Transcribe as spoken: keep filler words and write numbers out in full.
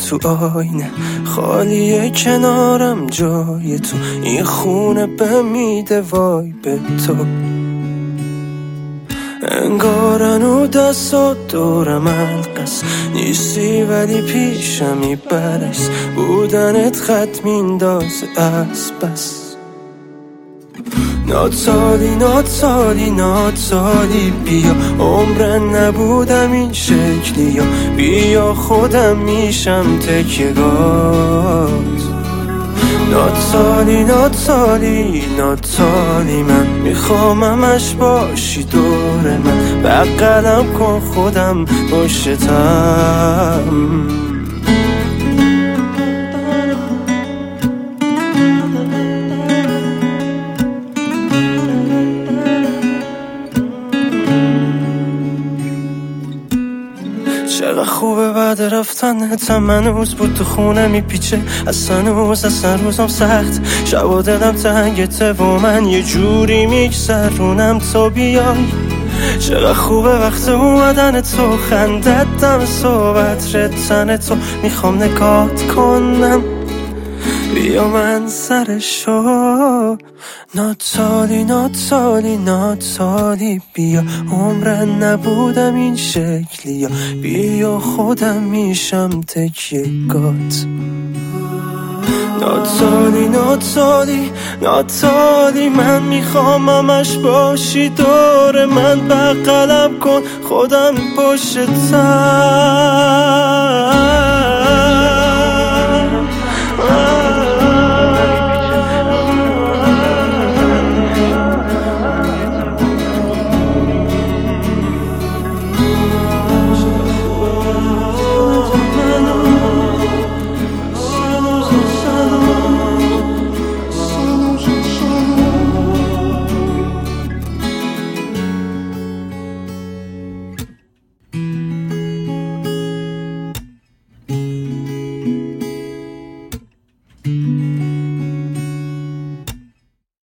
تو آینه خالیه، کنارم جای تو، این خونه بمیده وای به تو. انگارن و دستات دورم القص نیستی ولی پیشمی برعکس، بودنت خط میندازه از بس. ناتالی ناتالی ناتالی بیا، عمرن نبودم این شکلی یا بیا خودم میشم تکیه‌گات. ناتالی ناتالی ناتالی من میخوام همش باشی دور من، بغلم کن خودم پشتم. چقدر خوبه بعد رفتنت هنوز بود تو خونه میپیچه، اصلا روز اصلا روزم سخت، شب و دلم تنگته و من یه جوری میگذرونم تو بیای. چقدر خوبه وقت اومدن تو، خندت دم صحبت رتن تو، میخوام نگات کنم بیا من سرشو. ناتالی ناتالی ناتالی بیا، عمرن نبودم این شکلی یا بیا خودم میشم تکیه‌گات. ناتالی ناتالی ناتالی من میخوام همش باشی دور من، بغلم کن خودم پشتم.